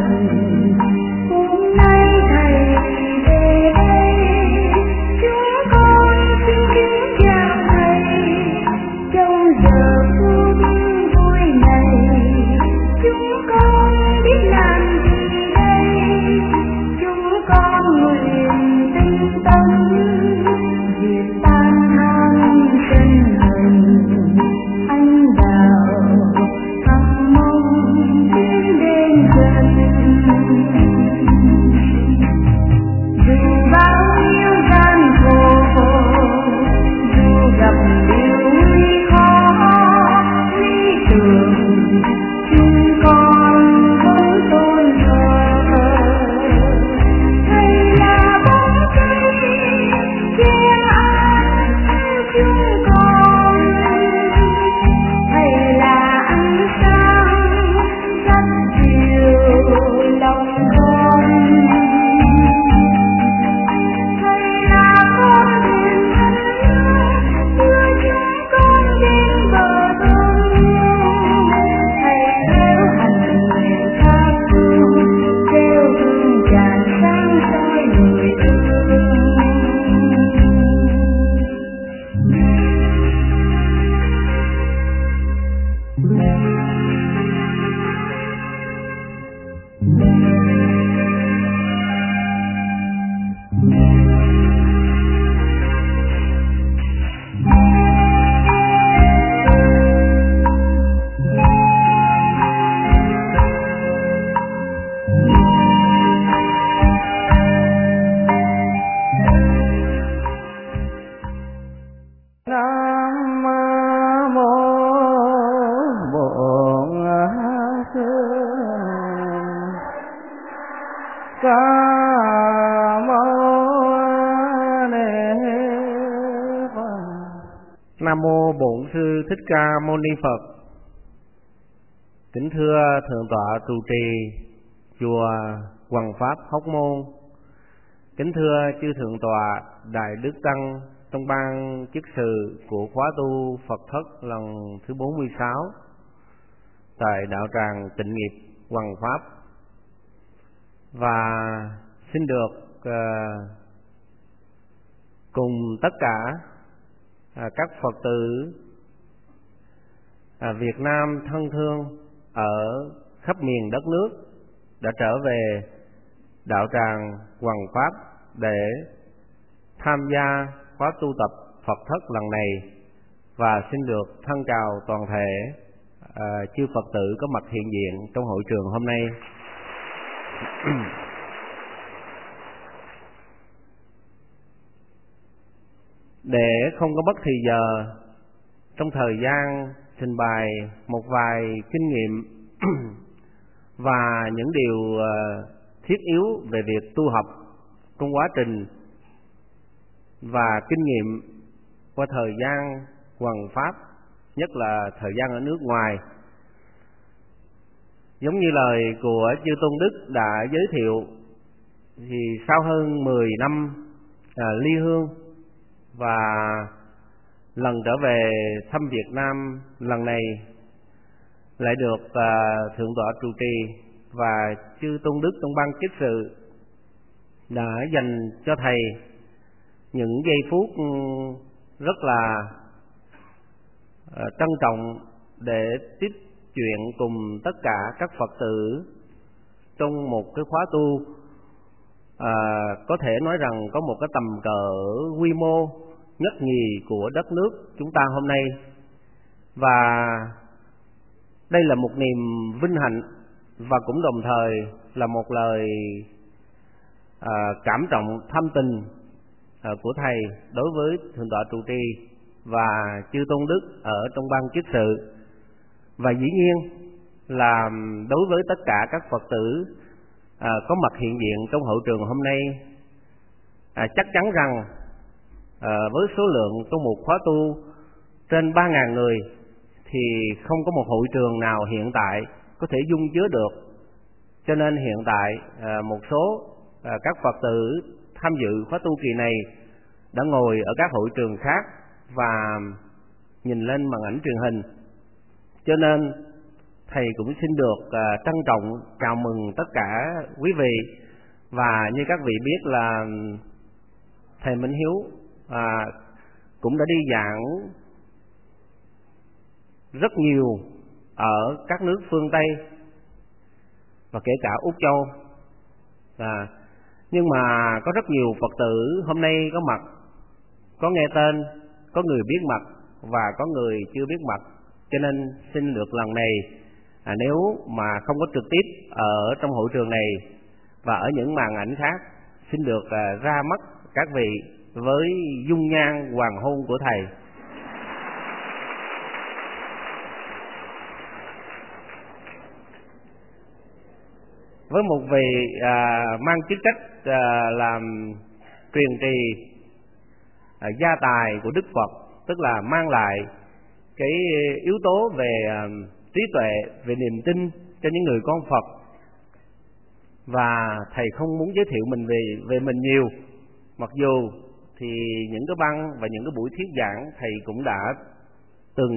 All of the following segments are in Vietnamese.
Nam mô Bổn Sư Thích Ca Mâu Ni Phật. Kính thưa thượng tọa trụ trì chùa Hoằng Pháp Hóc Môn, kính thưa chư thượng tọa đại đức tăng trong ban chức sự của khóa tu Phật thất lần thứ 46 tại đạo tràng Tịnh Nghiệp Hoằng Pháp, và xin được cùng tất cả các Phật tử Việt Nam thân thương ở khắp miền đất nước đã trở về đạo tràng Hoằng Pháp để tham gia khóa tu tập Phật thất lần này, và xin được thân chào toàn thể chư Phật tử có mặt hiện diện trong hội trường hôm nay. Để không có mất thì giờ, trong thời gian trình bày một vài kinh nghiệm và những điều thiết yếu về việc tu học trong quá trình và kinh nghiệm qua thời gian hoằng pháp, nhất là thời gian ở nước ngoài. Giống như lời của chư Tôn Đức đã giới thiệu, thì sau hơn 10 năm ly hương và lần trở về thăm Việt Nam lần này lại được thượng tọa trụ trì và chư Tôn Đức trong ban chức sự đã dành cho thầy những giây phút rất là trân trọng để tiếp chuyện cùng tất cả các Phật tử trong một cái khóa tu có thể nói rằng có một cái tầm cỡ quy mô nhất nhì của đất nước chúng ta hôm nay. Và đây là một niềm vinh hạnh và cũng đồng thời là một lời cảm trọng thâm tình của thầy đối với thượng tọa trụ trì và chư Tôn Đức ở trong ban chức sự, và dĩ nhiên là đối với tất cả các Phật tử có mặt hiện diện trong hội trường hôm nay. Chắc chắn rằng với số lượng trong một khóa tu trên 3.000 người thì không có một hội trường nào hiện tại có thể dung chứa được, cho nên hiện tại một số các Phật tử tham dự khóa tu kỳ này đã ngồi ở các hội trường khác và nhìn lên màn ảnh truyền hình. Cho nên thầy cũng xin được trân trọng chào mừng tất cả quý vị. Và như các vị biết là thầy Minh Hiếu cũng đã đi giảng rất nhiều ở các nước phương Tây và kể cả Úc Châu. Nhưng mà có rất nhiều Phật tử hôm nay có mặt, có nghe tên, có người biết mặt và có người chưa biết mặt. Cho nên xin được lần này, nếu mà không có trực tiếp ở trong hội trường này và ở những màn ảnh khác, xin được ra mắt các vị với dung nhan hoàng hôn của thầy. Với một vị mang chức trách làm truyền trì gia tài của Đức Phật, tức là mang lại cái yếu tố về trí tuệ, về niềm tin cho những người con Phật. Và thầy không muốn giới thiệu mình về mình nhiều, mặc dù thì những cái băng và những cái buổi thuyết giảng thầy cũng đã từng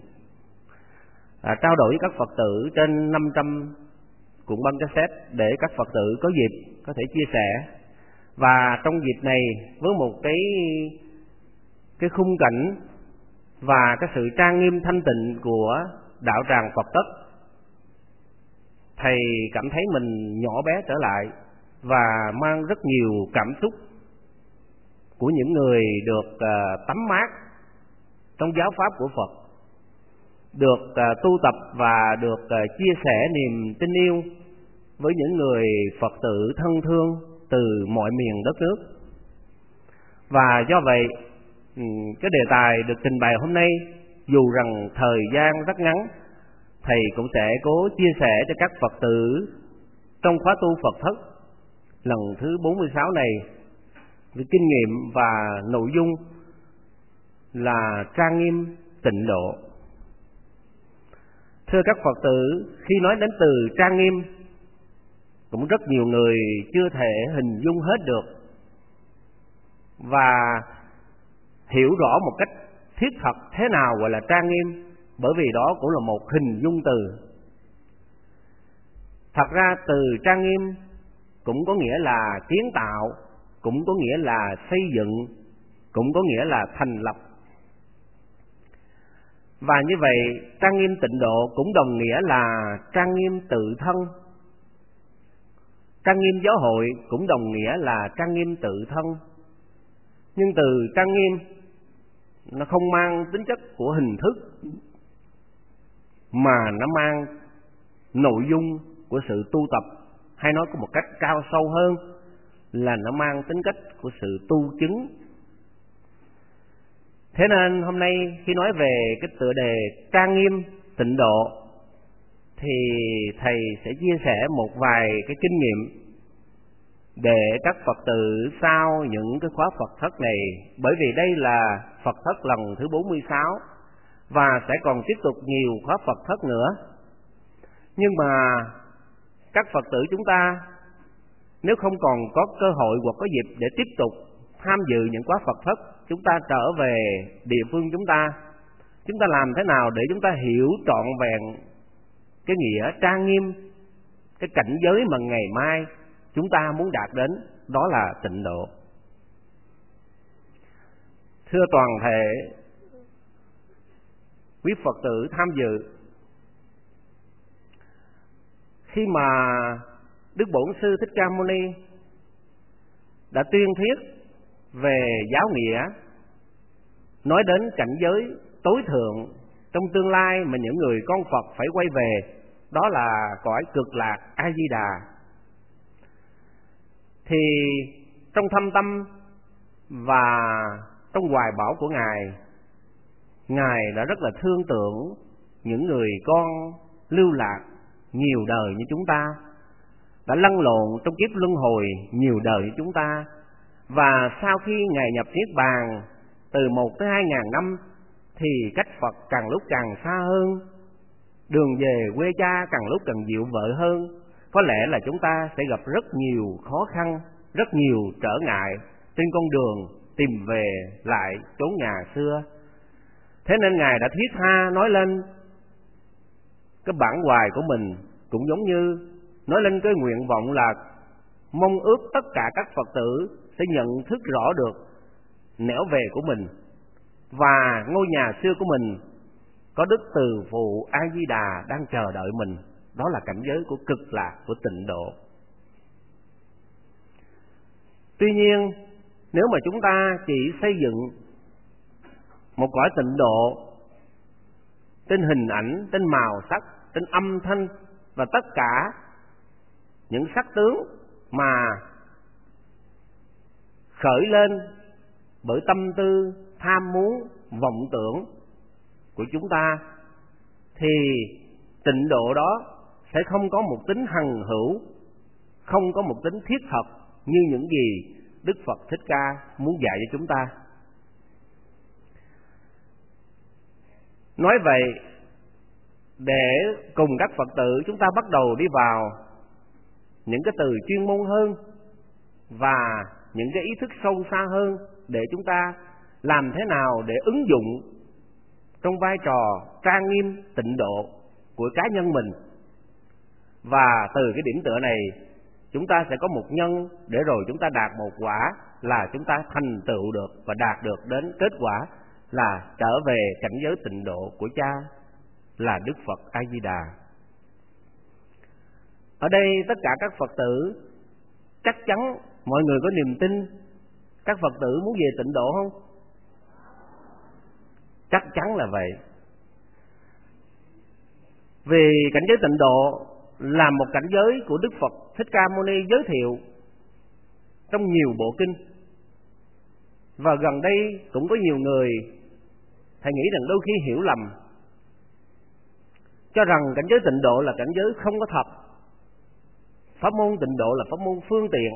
trao đổi với các Phật tử trên 500 cuộn băng cassette để các Phật tử có dịp có thể chia sẻ. Và trong dịp này, với một cái khung cảnh và cái sự trang nghiêm thanh tịnh của đạo tràng Phật Tất, thầy cảm thấy mình nhỏ bé trở lại và mang rất nhiều cảm xúc của những người được tắm mát trong giáo pháp của Phật, được tu tập và được chia sẻ niềm tin yêu với những người Phật tử thân thương từ mọi miền đất nước. Và do vậy, cái đề tài được trình bày hôm nay, dù rằng thời gian rất ngắn, thầy cũng sẽ cố chia sẻ cho các Phật tử trong khóa tu Phật Thất lần thứ 46 này với kinh nghiệm và nội dung là trang nghiêm tịnh độ. Thưa các Phật tử, khi nói đến từ trang nghiêm, cũng rất nhiều người chưa thể hình dung hết được và hiểu rõ một cách thiết thật thế nào gọi là trang nghiêm, bởi vì đó cũng là một hình dung từ. Thật ra từ trang nghiêm cũng có nghĩa là kiến tạo, cũng có nghĩa là xây dựng, cũng có nghĩa là thành lập. Và như vậy, trang nghiêm tịnh độ cũng đồng nghĩa là trang nghiêm tự thân. Trang nghiêm giáo hội cũng đồng nghĩa là trang nghiêm tự thân. Nhưng từ trang nghiêm nó không mang tính chất của hình thức, mà nó mang nội dung của sự tu tập, hay nói có một cách cao sâu hơn là nó mang tính cách của sự tu chứng. Thế nên hôm nay khi nói về cái tựa đề trang nghiêm tịnh độ thì thầy sẽ chia sẻ một vài cái kinh nghiệm để các Phật tử sau những cái khóa Phật Thất này, bởi vì đây là Phật Thất lần thứ 46 và sẽ còn tiếp tục nhiều khóa Phật Thất nữa. Nhưng mà các Phật tử chúng ta nếu không còn có cơ hội hoặc có dịp để tiếp tục tham dự những khóa Phật Thất, chúng ta trở về địa phương chúng ta làm thế nào để chúng ta hiểu trọn vẹn cái nghĩa trang nghiêm, cái cảnh giới mà ngày mai chúng ta muốn đạt đến, đó là tịnh độ. Thưa toàn thể quý Phật tử tham dự, khi mà Đức Bổn Sư Thích Ca Mâu Ni đã tuyên thuyết về giáo nghĩa, nói đến cảnh giới tối thượng trong tương lai mà những người con Phật phải quay về, đó là cõi cực lạc A Di Đà, thì trong thâm tâm và trong hoài bão của Ngài đã rất là thương tưởng những người con lưu lạc nhiều đời như chúng ta, đã lăn lộn trong kiếp luân hồi nhiều đời như chúng ta. Và sau khi Ngài nhập Niết Bàn từ 1 tới 2.000 năm thì cách Phật càng lúc càng xa hơn, đường về quê cha càng lúc càng dịu vợ hơn. Có lẽ là chúng ta sẽ gặp rất nhiều khó khăn, rất nhiều trở ngại trên con đường tìm về lại chốn nhà xưa. Thế nên Ngài đã thiết tha nói lên cái bản hoài của mình cũng giống như nói lên cái nguyện vọng là mong ước tất cả các Phật tử sẽ nhận thức rõ được nẻo về của mình và ngôi nhà xưa của mình có Đức Từ Phụ A Di Đà đang chờ đợi mình. Đó là cảnh giới của cực lạc, của tịnh độ. Tuy nhiên, nếu mà chúng ta chỉ xây dựng một cõi tịnh độ trên hình ảnh, trên màu sắc, trên âm thanh và tất cả những sắc tướng mà khởi lên bởi tâm tư tham muốn, vọng tưởng của chúng ta, thì tịnh độ đó sẽ không có một tính hằng hữu, không có một tính thiết thực như những gì Đức Phật Thích Ca muốn dạy cho chúng ta. Nói vậy, để cùng các Phật tử chúng ta bắt đầu đi vào những cái từ chuyên môn hơn và những cái ý thức sâu xa hơn, để chúng ta làm thế nào để ứng dụng trong vai trò trang nghiêm tịnh độ của cá nhân mình. Và từ cái điểm tựa này, chúng ta sẽ có một nhân để rồi chúng ta đạt một quả, là chúng ta thành tựu được và đạt được đến kết quả là trở về cảnh giới tịnh độ của Cha là Đức Phật A Di Đà. Ở đây tất cả các Phật tử chắc chắn mọi người có niềm tin các Phật tử muốn về tịnh độ không? Chắc chắn là vậy. Vì cảnh giới tịnh độ là một cảnh giới của Đức Phật Thích Ca Mâu Ni giới thiệu trong nhiều bộ kinh. Và gần đây cũng có nhiều người, thầy nghĩ rằng đôi khi hiểu lầm, cho rằng cảnh giới tịnh độ là cảnh giới không có thật. Pháp môn tịnh độ là pháp môn phương tiện.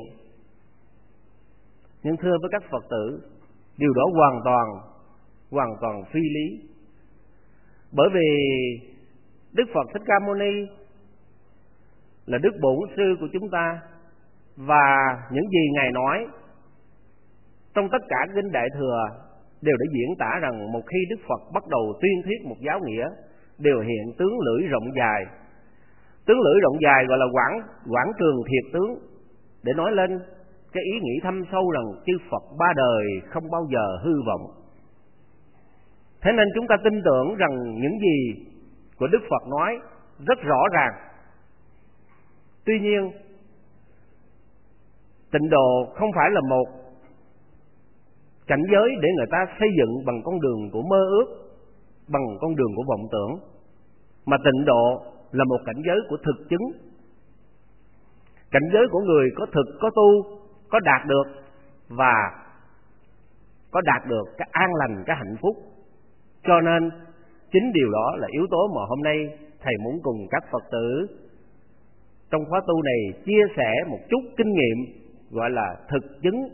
Nhưng thưa với các Phật tử, điều đó hoàn toàn phi lý. Bởi vì Đức Phật Thích Ca Mâu Ni là Đức Bổn Sư của chúng ta, và những gì Ngài nói trong tất cả kinh Đại Thừa đều đã diễn tả rằng một khi Đức Phật bắt đầu tuyên thuyết một giáo nghĩa, đều hiện tướng lưỡi rộng dài. Tướng lưỡi rộng dài gọi là quảng trường thiệt tướng, để nói lên cái ý nghĩ thâm sâu rằng chư Phật ba đời không bao giờ hư vọng. Thế nên chúng ta tin tưởng rằng những gì của Đức Phật nói rất rõ ràng. Tuy nhiên, tịnh độ không phải là một cảnh giới để người ta xây dựng bằng con đường của mơ ước, bằng con đường của vọng tưởng, mà tịnh độ là một cảnh giới của thực chứng. Cảnh giới của người có thực, có tu, có đạt được và có đạt được cái an lành, cái hạnh phúc. Cho nên chính điều đó là yếu tố mà hôm nay thầy muốn cùng các Phật tử trong khóa tu này chia sẻ một chút kinh nghiệm gọi là thực chứng.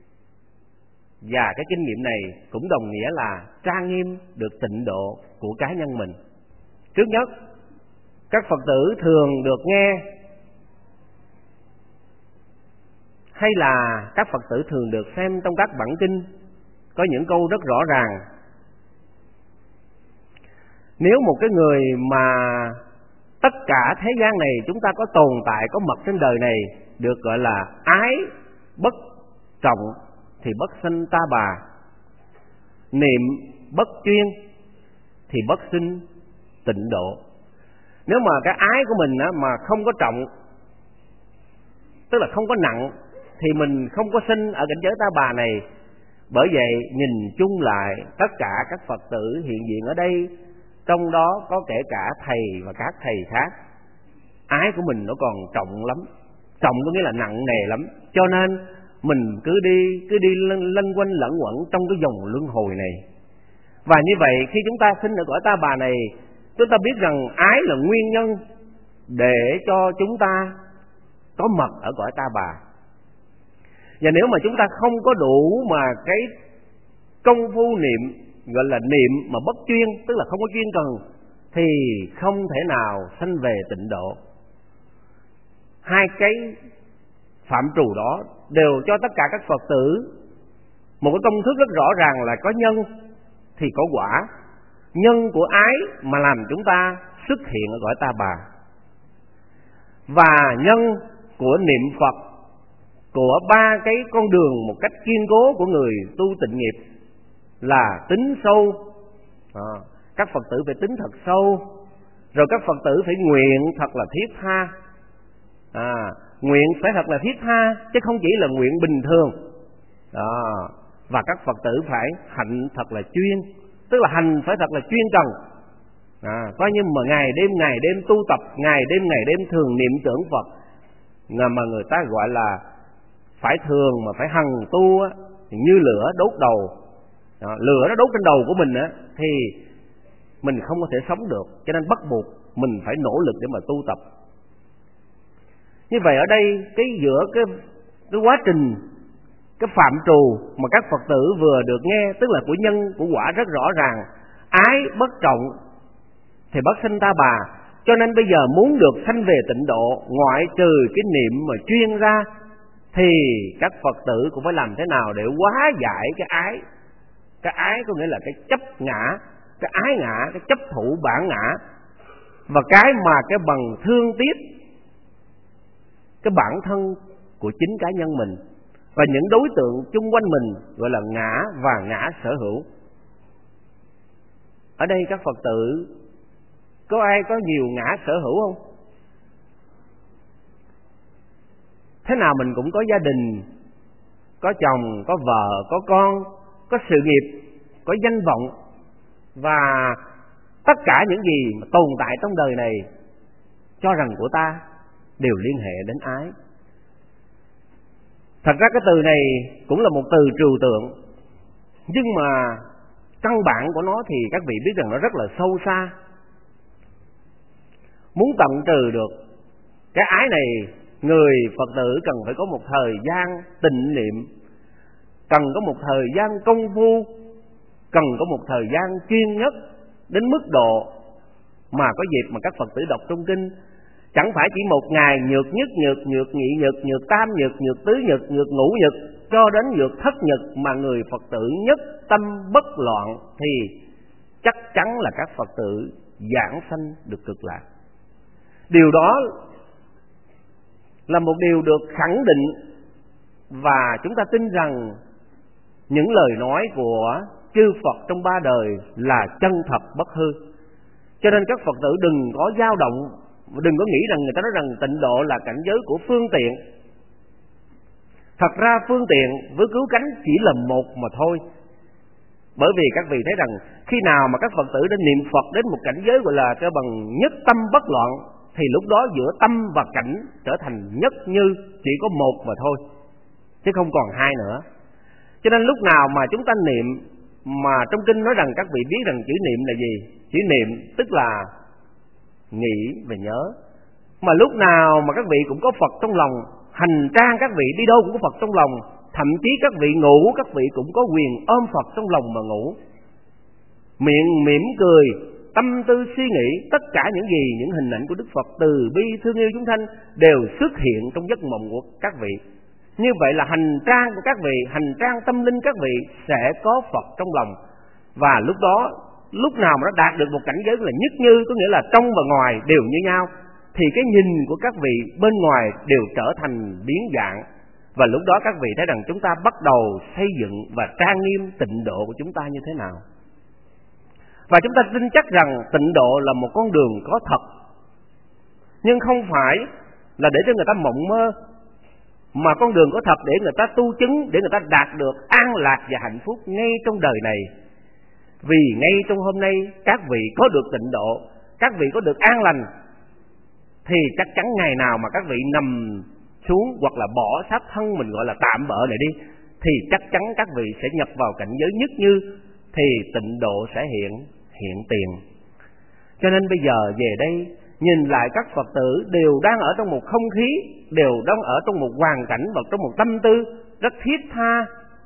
Và cái kinh nghiệm này cũng đồng nghĩa là trang nghiêm được tịnh độ của cá nhân mình. Trước nhất, các Phật tử thường được nghe, hay là các Phật tử thường được xem trong các bản kinh, có những câu rất rõ ràng. Nếu một cái người mà tất cả thế gian này chúng ta có tồn tại, có mặt trên đời này, được gọi là ái bất trọng thì bất sinh ta bà, niệm bất chuyên thì bất sinh tịnh độ. Nếu mà cái ái của mình mà không có trọng, tức là không có nặng, thì mình không có sinh ở cảnh giới ta bà này. Bởi vậy nhìn chung lại tất cả các Phật tử hiện diện ở đây, trong đó có kể cả thầy và các thầy khác, ái của mình nó còn trọng lắm. Trọng có nghĩa là nặng nề lắm. Cho nên mình cứ đi lân quanh lẫn quẩn trong cái vòng luân hồi này. Và như vậy khi chúng ta sinh ở cõi ta bà này, chúng ta biết rằng ái là nguyên nhân để cho chúng ta có mặt ở cõi ta bà. Và nếu mà chúng ta không có đủ mà cái công phu niệm, gọi là niệm mà bất chuyên, tức là không có chuyên cần, thì không thể nào sanh về tịnh độ. Hai cái phạm trù đó đều cho tất cả các Phật tử một cái công thức rất rõ ràng là có nhân thì có quả. Nhân của ái mà làm chúng ta xuất hiện ở cõi Ta Bà. Và nhân của niệm Phật, của ba cái con đường một cách kiên cố của người tu tịnh nghiệp là tính sâu. Các Phật tử phải tính thật sâu, rồi các Phật tử phải nguyện thật là thiết tha. Nguyện phải thật là thiết tha, chứ không chỉ là nguyện bình thường. Và các Phật tử phải hạnh thật là chuyên, tức là hành phải thật là chuyên cần. Coi như mà ngày đêm tu tập, ngày đêm thường niệm tưởng Phật, mà người ta gọi là phải thường mà phải hằng tu á, thì như lửa đốt đầu. Lửa nó đốt trên đầu của mình á, thì mình không có thể sống được, cho nên bắt buộc mình phải nỗ lực để mà tu tập. Như vậy ở đây giữa cái quá trình, cái phạm trù mà các Phật tử vừa được nghe, tức là của nhân của quả rất rõ ràng. Ái bất trọng thì bất sanh Ta Bà. Cho nên bây giờ muốn được sanh về tịnh độ, ngoại trừ cái niệm mà chuyên ra, thì các Phật tử cũng phải làm thế nào để hóa giải cái ái. Cái ái có nghĩa là cái chấp ngã, cái ái ngã, cái chấp thủ bản ngã, và cái mà cái bằng thương tiếc cái bản thân của chính cá nhân mình và những đối tượng chung quanh mình, gọi là ngã và ngã sở hữu. Ở đây các Phật tử có ai có nhiều ngã sở hữu không? Thế nào mình cũng có gia đình, có chồng, có vợ, có con, có sự nghiệp, có danh vọng, và tất cả những gì mà tồn tại trong đời này cho rằng của ta đều liên hệ đến ái. Thật ra cái từ này cũng là một từ trừu tượng, nhưng mà căn bản của nó thì các vị biết rằng nó rất là sâu xa. Muốn tận trừ được cái ái này, người Phật tử cần phải có một thời gian tịnh niệm, cần có một thời gian công phu, cần có một thời gian chuyên nhất đến mức độ mà có dịp mà các Phật tử đọc trong kinh, chẳng phải chỉ một ngày nhược nhất nhược, nhược nhị nhược, nhược tam nhược, nhược tứ nhược, nhược ngũ nhược, cho đến nhược thất nhược mà người Phật tử nhất tâm bất loạn, thì chắc chắn là các Phật tử giảng sanh được cực lạc. Điều đó là một điều được khẳng định, và chúng ta tin rằng những lời nói của chư Phật trong ba đời là chân thật bất hư. Cho nên các Phật tử đừng có dao động, đừng có nghĩ rằng người ta nói rằng tịnh độ là cảnh giới của phương tiện. Thật ra phương tiện với cứu cánh chỉ là một mà thôi. Bởi vì các vị thấy rằng khi nào mà các Phật tử đến niệm Phật đến một cảnh giới gọi là cái bằng nhất tâm bất loạn, thì lúc đó giữa tâm và cảnh trở thành nhất như, chỉ có một mà thôi, chứ không còn hai nữa. Cho nên lúc nào mà chúng ta niệm, mà trong kinh nói rằng các vị biết rằng chữ niệm là gì? Chữ niệm tức là nghĩ và nhớ. Mà lúc nào mà các vị cũng có Phật trong lòng, hành trang các vị đi đâu cũng có Phật trong lòng, thậm chí các vị ngủ, các vị cũng có quyền ôm Phật trong lòng mà ngủ. Miệng mỉm cười, tâm tư suy nghĩ, tất cả những gì, những hình ảnh của Đức Phật từ bi thương yêu chúng sanh đều xuất hiện trong giấc mộng của các vị. Như vậy là hành trang của các vị, hành trang tâm linh các vị sẽ có Phật trong lòng. Và lúc đó, lúc nào mà nó đạt được một cảnh giới là nhất như, có nghĩa là trong và ngoài đều như nhau, thì cái nhìn của các vị bên ngoài đều trở thành biến dạng. Và lúc đó các vị thấy rằng chúng ta bắt đầu xây dựng và trang nghiêm tịnh độ của chúng ta như thế nào. Và chúng ta tin chắc rằng tịnh độ là một con đường có thật, nhưng không phải là để cho người ta mộng mơ, mà con đường có thật để người ta tu chứng, để người ta đạt được an lạc và hạnh phúc ngay trong đời này. Vì ngay trong hôm nay các vị có được tịnh độ, các vị có được an lành, thì chắc chắn ngày nào mà các vị nằm xuống hoặc là bỏ xác thân mình gọi là tạm bợ này đi, thì chắc chắn các vị sẽ nhập vào cảnh giới nhất như, thì tịnh độ sẽ hiện tiền. Cho nên bây giờ về đây nhìn lại các Phật tử đều đang ở trong một không khí, đều đang ở trong một hoàn cảnh và trong một tâm tư rất thiết tha,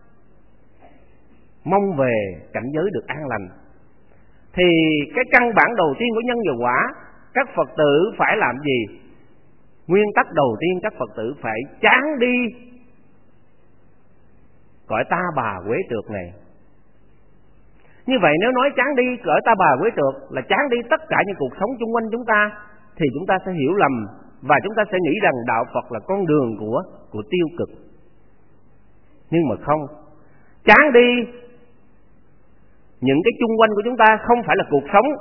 mong về cảnh giới được an lành. Thì cái căn bản đầu tiên của nhân và quả, các Phật tử phải làm gì? Nguyên tắc đầu tiên các Phật tử phải chán đi cõi ta bà quế trượt này. Như vậy nếu nói chán đi cõi Ta Bà Quế Trượt là chán đi tất cả những cuộc sống xung quanh chúng ta, thì chúng ta sẽ hiểu lầm và chúng ta sẽ nghĩ rằng đạo Phật là con đường của tiêu cực. Nhưng mà không, chán đi những cái chung quanh của chúng ta không phải là cuộc sống,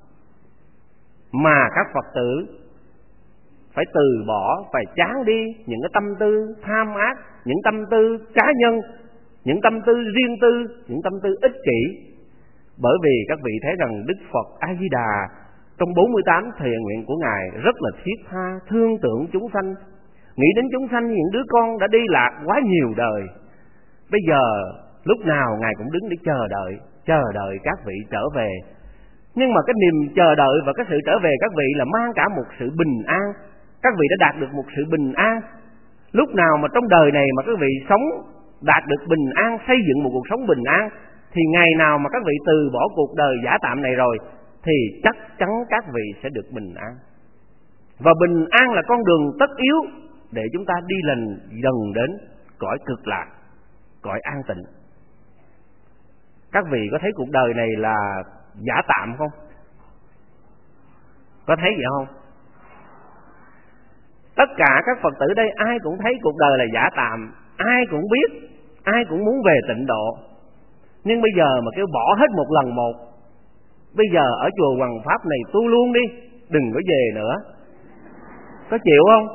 mà các Phật tử phải từ bỏ, phải chán đi những cái tâm tư tham ác, những tâm tư cá nhân, những tâm tư riêng tư, những tâm tư ích kỷ. Bởi vì các vị thấy rằng Đức Phật A Di Đà trong 48 thệ nguyện của Ngài rất là thiết tha, thương tưởng chúng sanh, nghĩ đến chúng sanh những đứa con đã đi lạc quá nhiều đời. Bây giờ lúc nào Ngài cũng đứng để chờ đợi các vị trở về. Nhưng mà cái niềm chờ đợi và cái sự trở về các vị là mang cả một sự bình an. Các vị đã đạt được một sự bình an. Lúc nào mà trong đời này mà các vị sống đạt được bình an, xây dựng một cuộc sống bình an, thì ngày nào mà các vị từ bỏ cuộc đời giả tạm này rồi thì chắc chắn các vị sẽ được bình an. Và bình an là con đường tất yếu để chúng ta đi dần đến cõi cực lạc, cõi an tịnh. Các vị có thấy cuộc đời này là giả tạm không? Có thấy vậy không? Tất cả các Phật tử đây ai cũng thấy cuộc đời là giả tạm, ai cũng biết, ai cũng muốn về tịnh độ. Nhưng bây giờ mà kêu bỏ hết một lần một, bây giờ ở chùa Hoằng Pháp này tu luôn đi, đừng có về nữa, có chịu không?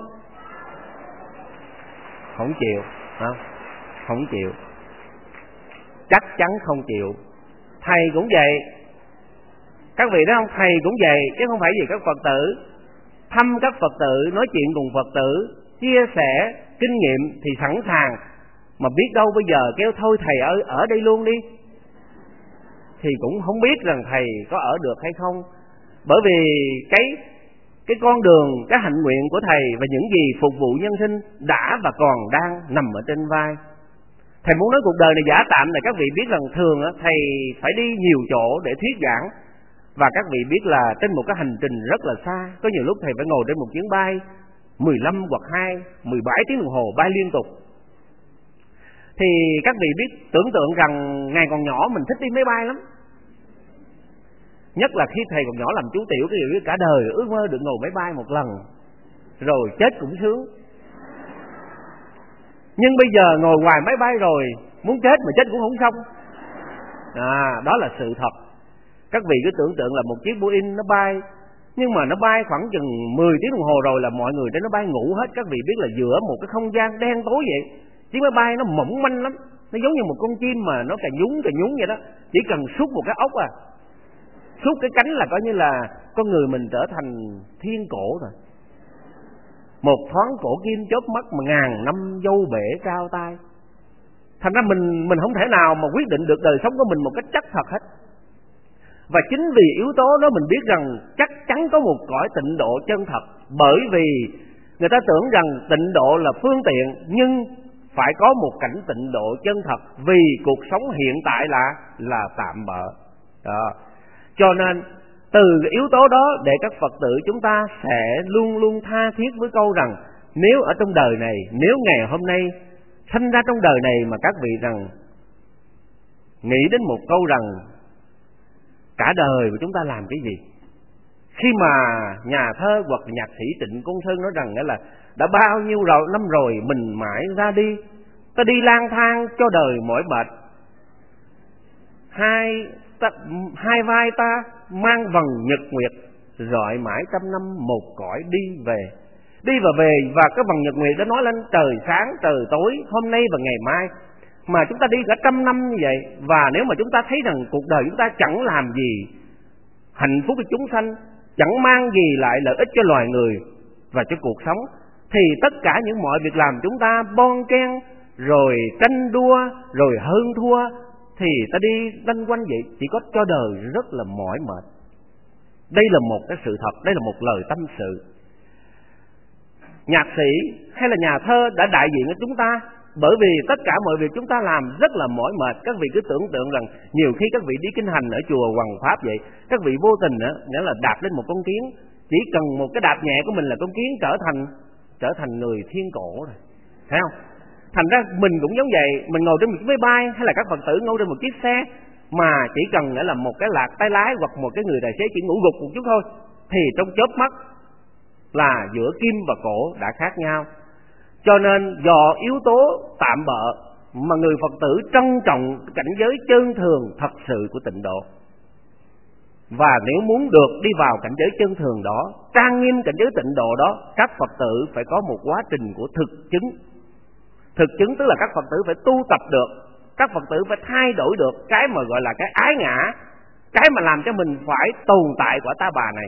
Không chịu, không chịu, chắc chắn không chịu. Thầy cũng vậy, các vị thấy không? Thầy cũng vậy, chứ không phải gì các Phật tử thăm các Phật tử, nói chuyện cùng Phật tử, chia sẻ kinh nghiệm thì sẵn sàng. Mà biết đâu bây giờ kêu thôi thầy ở đây luôn đi, thì cũng không biết rằng thầy có ở được hay không. Bởi vì cái con đường, cái hạnh nguyện của thầy và những gì phục vụ nhân sinh đã và còn đang nằm ở trên vai. Thầy muốn nói cuộc đời này giả tạm này, các vị biết rằng thường thầy phải đi nhiều chỗ để thuyết giảng. Và các vị biết là trên một cái hành trình rất là xa, có nhiều lúc thầy phải ngồi trên một chuyến bay 15 hoặc 17 tiếng đồng hồ bay liên tục. Thì các vị biết tưởng tượng rằng ngày còn nhỏ mình thích đi máy bay lắm. Nhất là khi thầy còn nhỏ làm chú tiểu, cái điều cả đời ước mơ được ngồi máy bay một lần, rồi chết cũng sướng. Nhưng bây giờ ngồi ngoài máy bay rồi, muốn chết mà chết cũng không xong. Đó là sự thật. Các vị cứ tưởng tượng là một chiếc Boeing nó bay, nhưng mà nó bay khoảng chừng 10 tiếng đồng hồ rồi là mọi người trên nó bay ngủ hết. Các vị biết là giữa một cái không gian đen tối vậy, chiếc máy bay nó mỏng manh lắm, nó giống như một con chim mà nó cà nhún vậy đó. Chỉ cần xúc một cái ốc xúc cái cánh là coi như là con người mình trở thành thiên cổ rồi. Một thoáng cổ kim chớp mắt mà ngàn năm dâu bể cao tay. Thành ra mình không thể nào mà quyết định được đời sống của mình một cách chắc thật hết. Và chính vì yếu tố đó mình biết rằng chắc chắn có một cõi tịnh độ chân thật. Bởi vì người ta tưởng rằng tịnh độ là phương tiện, nhưng phải có một cảnh tịnh độ chân thật. Vì cuộc sống hiện tại là tạm bợ. Cho nên từ cái yếu tố đó để các Phật tử chúng ta sẽ luôn luôn tha thiết với câu rằng nếu ở trong đời này, nếu ngày hôm nay sinh ra trong đời này mà các vị rằng nghĩ đến một câu rằng cả đời của chúng ta làm cái gì. Khi mà nhà thơ hoặc nhạc sĩ Trịnh Công Sơn nói rằng là đã bao nhiêu năm rồi mình mãi ra đi, ta đi lang thang cho đời mỏi mệt, hai vai ta mang vầng nhật nguyệt, rọi mãi trăm năm một cõi đi và về. Và cái vầng nhật nguyệt đó nói lên trời sáng trời tối, hôm nay và ngày mai. Mà chúng ta đi cả trăm năm như vậy, và nếu mà chúng ta thấy rằng cuộc đời chúng ta chẳng làm gì hạnh phúc cho chúng sanh, chẳng mang gì lại lợi ích cho loài người và cho cuộc sống, thì tất cả những mọi việc làm chúng ta bon chen, rồi tranh đua, rồi hơn thua, thì ta đi lanh quanh vậy chỉ có cho đời rất là mỏi mệt. Đây là một cái sự thật, đây là một lời tâm sự. Nhạc sĩ hay là nhà thơ đã đại diện cho chúng ta, bởi vì tất cả mọi việc chúng ta làm rất là mỏi mệt. Các vị cứ tưởng tượng rằng nhiều khi các vị đi kinh hành ở chùa Hoằng Pháp vậy, các vị vô tình nghĩa là đạp lên một con kiến, chỉ cần một cái đạp nhẹ của mình là con kiến trở thành người thiên cổ rồi, thấy không? Thành ra mình cũng giống vậy, mình ngồi trên một chiếc máy bay hay là các Phật tử ngồi trên một chiếc xe, mà chỉ cần là một cái lạc tay lái hoặc một cái người tài xế chỉ ngủ gục một chút thôi, thì trong chớp mắt là giữa kim và cổ đã khác nhau. Cho nên do yếu tố tạm bợ mà người Phật tử trân trọng cảnh giới chân thường thật sự của tịnh độ. Và nếu muốn được đi vào cảnh giới chân thường đó, trang nghiêm cảnh giới tịnh độ đó, các Phật tử phải có một quá trình của thực chứng. Thực chứng tức là các Phật tử phải tu tập được, các Phật tử phải thay đổi được cái mà gọi là cái ái ngã, cái mà làm cho mình phải tồn tại quả ta bà này.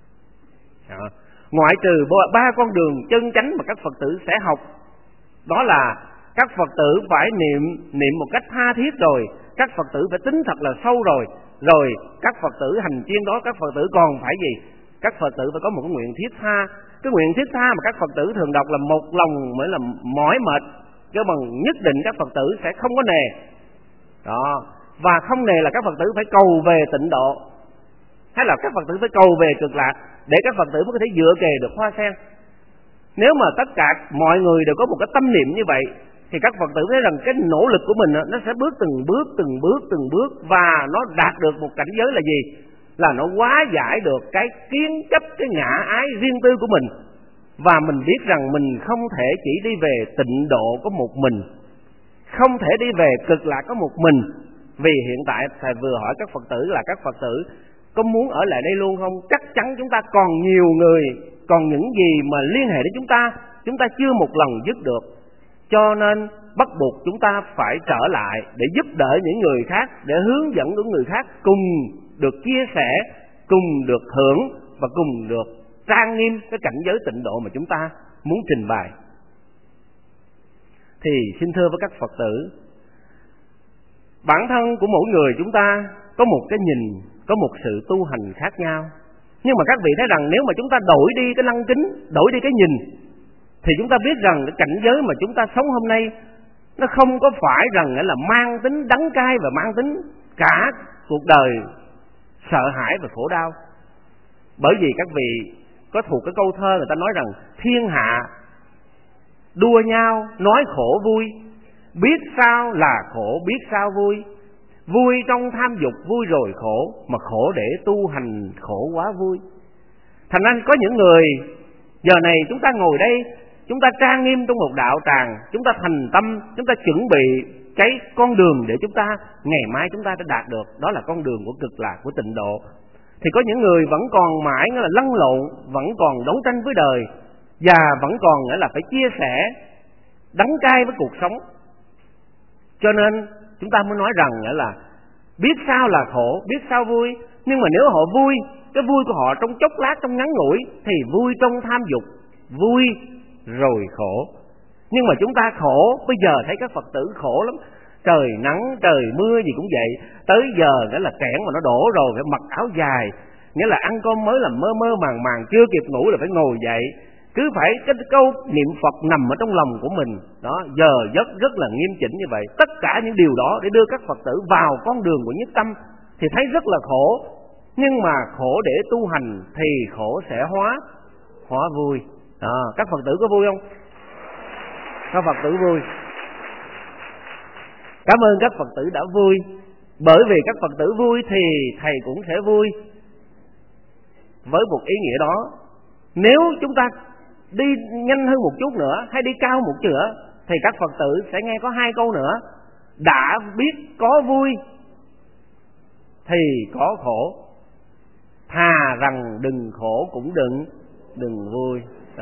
Ngoại trừ 3 con đường chân chánh mà các Phật tử sẽ học, đó là các Phật tử phải niệm một cách tha thiết rồi, các Phật tử phải tính thật là sâu rồi các Phật tử hành chuyên đó, các Phật tử còn phải gì? Các Phật tử phải có một cái nguyện thiết tha. Cái nguyện thiết tha mà các Phật tử thường đọc là một lòng mới là mỏi mệt, chứ bằng nhất định các Phật tử sẽ không có nề. Đó, và không nề là các Phật tử phải cầu về tịnh độ, hay là các Phật tử phải cầu về cực lạc để các Phật tử mới có thể dựa kề được hoa sen. Nếu mà tất cả mọi người đều có một cái tâm niệm như vậy thì các Phật tử thấy rằng cái nỗ lực của mình nó sẽ bước từng bước và nó đạt được một cảnh giới là gì? Là nó hóa giải được cái kiến chấp, cái ngã ái riêng tư của mình. Và mình biết rằng mình không thể chỉ đi về tịnh độ có một mình, không thể đi về cực lạc có một mình. Vì hiện tại thầy vừa hỏi các Phật tử là các Phật tử có muốn ở lại đây luôn không? Chắc chắn chúng ta còn nhiều người, còn những gì mà liên hệ đến chúng ta chưa một lần dứt được. Cho nên bắt buộc chúng ta phải trở lại để giúp đỡ những người khác, để hướng dẫn những người khác cùng được chia sẻ, cùng được hưởng và cùng được trang nghiêm cái cảnh giới tịnh độ mà chúng ta muốn trình bày. Thì xin thưa với các Phật tử, bản thân của mỗi người chúng ta có một cái nhìn, có một sự tu hành khác nhau. Nhưng mà các vị thấy rằng nếu mà chúng ta đổi đi cái lăng kính, đổi đi cái nhìn, thì chúng ta biết rằng cái cảnh giới mà chúng ta sống hôm nay nó không có phải rằng là mang tính đắng cay và mang tính cả cuộc đời sợ hãi và khổ đau. Bởi vì các vị có thuộc cái câu thơ người ta nói rằng thiên hạ đua nhau nói khổ vui, biết sao là khổ biết sao vui, vui trong tham dục vui rồi khổ, mà khổ để tu hành khổ quá vui. Thành ra có những người giờ này chúng ta ngồi đây, chúng ta trang nghiêm trong một đạo tràng, chúng ta thành tâm, chúng ta chuẩn bị cái con đường để chúng ta ngày mai chúng ta đã đạt được, đó là con đường của cực lạc, của tịnh độ. Thì có những người vẫn còn mãi là lăn lộn, vẫn còn đấu tranh với đời, và vẫn còn là phải chia sẻ đắng cay với cuộc sống. Cho nên chúng ta mới nói rằng là biết sao là khổ, biết sao vui. Nhưng mà nếu họ vui, cái vui của họ trong chốc lát, trong ngắn ngủi, thì vui trong tham dục, vui rồi khổ. Nhưng mà chúng ta khổ, bây giờ thấy các Phật tử khổ lắm, trời nắng trời mưa gì cũng vậy, tới giờ nghĩa là kẽn mà nó đổ rồi phải mặc áo dài, nghĩa là ăn cơm mới là mơ mơ màng màng, chưa kịp ngủ là phải ngồi dậy, cứ phải cái câu niệm Phật nằm ở trong lòng của mình đó, giờ giấc rất là nghiêm chỉnh như vậy. Tất cả những điều đó để đưa các Phật tử vào con đường của nhất tâm thì thấy rất là khổ. Nhưng mà khổ để tu hành thì khổ sẽ hóa vui. Các Phật tử có vui không? Các Phật tử vui. Cảm ơn các Phật tử đã vui. Bởi vì các Phật tử vui thì thầy cũng sẽ vui. Với một ý nghĩa đó, nếu chúng ta đi nhanh hơn một chút nữa hay đi cao một chút nữa thì các Phật tử sẽ nghe có 2 câu nữa. Đã biết có vui thì có khổ, thà rằng đừng khổ cũng đừng vui.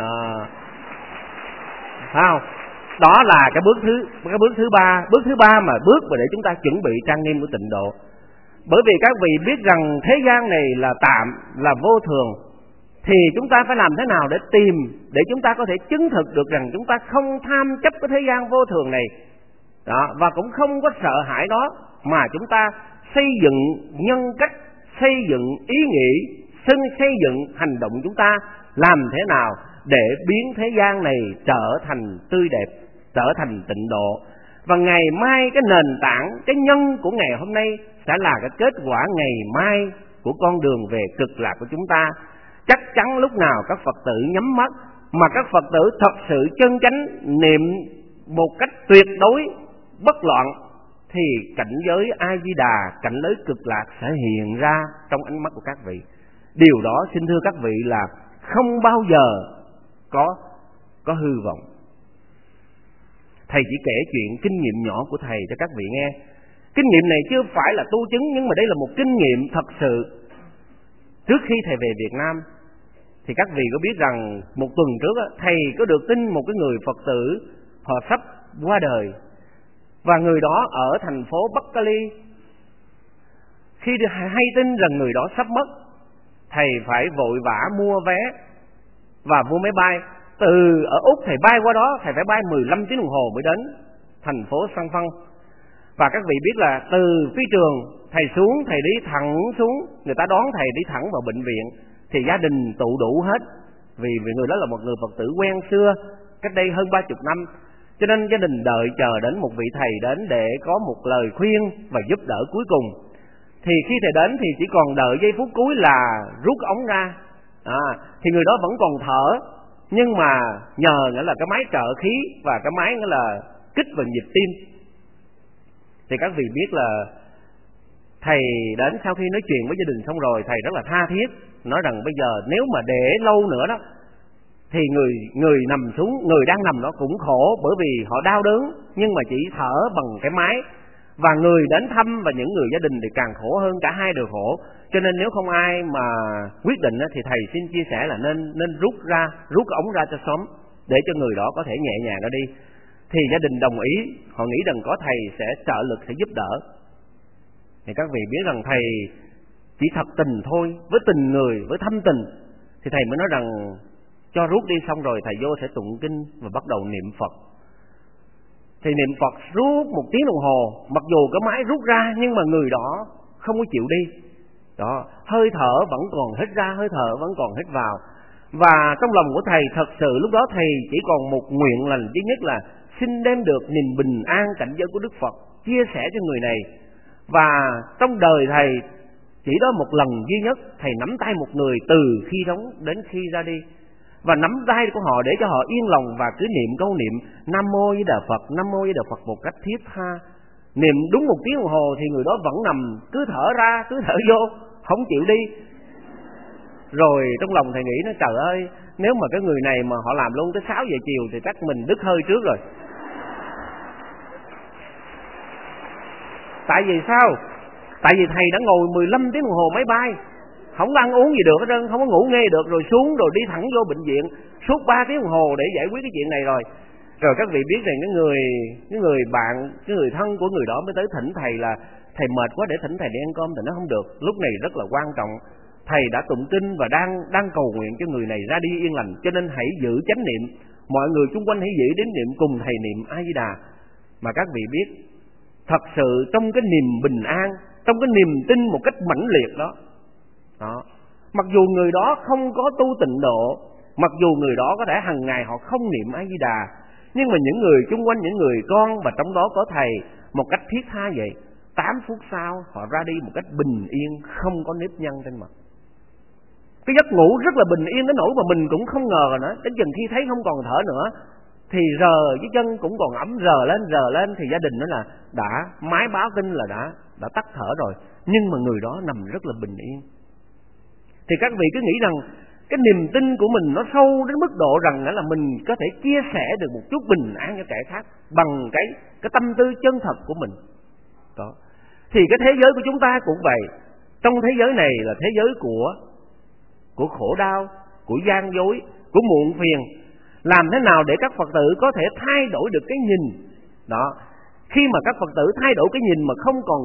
Phải không? Đó là cái bước thứ ba. Bước thứ ba mà bước để chúng ta chuẩn bị trang nghiêm của tịnh độ. Bởi vì các vị biết rằng thế gian này là tạm, là vô thường, thì chúng ta phải làm thế nào để tìm, để chúng ta có thể chứng thực được rằng chúng ta không tham chấp cái thế gian vô thường này đó, và cũng không có sợ hãi đó, mà chúng ta xây dựng nhân cách, xây dựng ý nghĩ, xây dựng hành động chúng ta làm thế nào để biến thế gian này trở thành tươi đẹp, trở thành tịnh độ. Và ngày mai cái nền tảng, cái nhân của ngày hôm nay sẽ là cái kết quả ngày mai của con đường về cực lạc của chúng ta. Chắc chắn lúc nào các Phật tử nhắm mắt mà các Phật tử thật sự chân chánh niệm một cách tuyệt đối bất loạn thì cảnh giới A Di Đà, cảnh giới cực lạc sẽ hiện ra trong ánh mắt của các vị. Điều đó xin thưa các vị là không bao giờ có hư vọng. Thầy chỉ kể chuyện kinh nghiệm nhỏ của thầy cho các vị nghe. Kinh nghiệm này chưa phải là tu chứng, nhưng mà đây là một kinh nghiệm thật sự. Trước khi thầy về Việt Nam thì các vị có biết rằng một tuần trước thầy có được tin một cái người Phật tử họ sắp qua đời, và người đó ở thành phố Bắc Cali. Khi hay tin rằng người đó sắp mất, thầy phải vội vã mua vé và mua máy bay. Từ ở Úc thầy bay qua đó, thầy phải bay 15 tiếng đồng hồ mới đến thành phố San Phong. Và các vị biết là từ phi trường thầy xuống, thầy đi thẳng xuống, người ta đón thầy đi thẳng vào bệnh viện. Thì gia đình tụ đủ hết, vì người đó là một người Phật tử quen xưa, cách đây hơn 30 năm. Cho nên gia đình đợi chờ đến một vị thầy đến để có một lời khuyên và giúp đỡ cuối cùng. Thì khi thầy đến thì chỉ còn đợi giây phút cuối là rút ống ra. Thì người đó vẫn còn thở, nhưng mà nhờ nghĩa là cái máy trợ khí và cái máy nghĩa là kích vào nhịp tim. Thì các vị biết là thầy đến sau khi nói chuyện với gia đình xong rồi, thầy rất là tha thiết, nói rằng bây giờ nếu mà để lâu nữa đó thì người nằm xuống, người đang nằm đó cũng khổ, bởi vì họ đau đớn nhưng mà chỉ thở bằng cái máy, và người đến thăm và những người gia đình thì càng khổ hơn, cả hai đều khổ. Cho nên nếu không ai mà quyết định thì thầy xin chia sẻ là nên rút ống ra cho sớm, để cho người đó có thể nhẹ nhàng ra đi. Thì gia đình đồng ý, họ nghĩ rằng có thầy sẽ trợ lực, sẽ giúp đỡ. Thì các vị biết rằng thầy chỉ thật tình thôi, với tình người, với thâm tình, thì thầy mới nói rằng cho rút đi, xong rồi thầy vô sẽ tụng kinh và bắt đầu niệm Phật. Thì niệm Phật suốt 1 tiếng đồng hồ, mặc dù cái máy rút ra nhưng mà người đó không có chịu đi. Đó, hơi thở vẫn còn hít ra, hơi thở vẫn còn hít vào. Và trong lòng của thầy thật sự lúc đó thầy chỉ còn một nguyện lành duy nhất là xin đem được niềm bình an cảnh giới của Đức Phật chia sẻ cho người này. Và trong đời thầy chỉ đó một lần duy nhất thầy nắm tay một người từ khi sống đến khi ra đi, và nắm tay của họ để cho họ yên lòng, và cứ niệm câu niệm Nam Mô Di Đà Phật, Nam Mô Di Đà Phật một cách thiết tha. Niệm đúng 1 tiếng đồng hồ thì người đó vẫn nằm, cứ thở ra cứ thở vô, không chịu đi. Rồi trong lòng thầy nghĩ, nó trời ơi, nếu mà cái người này mà họ làm luôn tới 6 giờ chiều thì chắc mình đứt hơi trước rồi. Tại vì sao? Tại vì thầy đã ngồi 15 tiếng đồng hồ máy bay, không có ăn uống gì được hết trơn, không có ngủ nghe được, rồi xuống rồi đi thẳng vô bệnh viện suốt 3 tiếng đồng hồ để giải quyết cái chuyện này rồi. Rồi các vị biết rằng cái người bạn, cái người thân của người đó mới tới thỉnh thầy là thầy mệt quá để thỉnh thầy đi ăn cơm, thì nó không được. Lúc này rất là quan trọng, thầy đã tụng kinh và đang cầu nguyện cho người này ra đi yên lành, cho nên hãy giữ chánh niệm. Mọi người xung quanh hãy giữ đến niệm cùng thầy niệm A Di Đà. Mà các vị biết, thật sự trong cái niềm bình an, trong cái niềm tin một cách mãnh liệt đó, mặc dù người đó không có tu tịnh độ, mặc dù người đó có thể hàng ngày họ không niệm A Di Đà, nhưng mà những người xung quanh, những người con và trong đó có thầy, một cách thiết tha vậy, 8 phút sau họ ra đi một cách bình yên, không có nếp nhăn trên mặt. Cái giấc ngủ rất là bình yên đến nỗi mà mình cũng không ngờ rồi nữa. Đến chừng khi thấy không còn thở nữa thì rờ dưới chân cũng còn ấm, rờ lên thì gia đình nói là đã máy báo tin là đã tắt thở rồi, nhưng mà người đó nằm rất là bình yên. Thì các vị cứ nghĩ rằng cái niềm tin của mình nó sâu đến mức độ rằng là mình có thể chia sẻ được một chút bình an cho kẻ khác bằng cái tâm tư chân thật của mình. Đó. Thì cái thế giới của chúng ta cũng vậy. Trong thế giới này là thế giới của khổ đau, của gian dối, của muộn phiền. Làm thế nào để các Phật tử có thể thay đổi được cái nhìn đó? Khi mà các Phật tử thay đổi cái nhìn mà không còn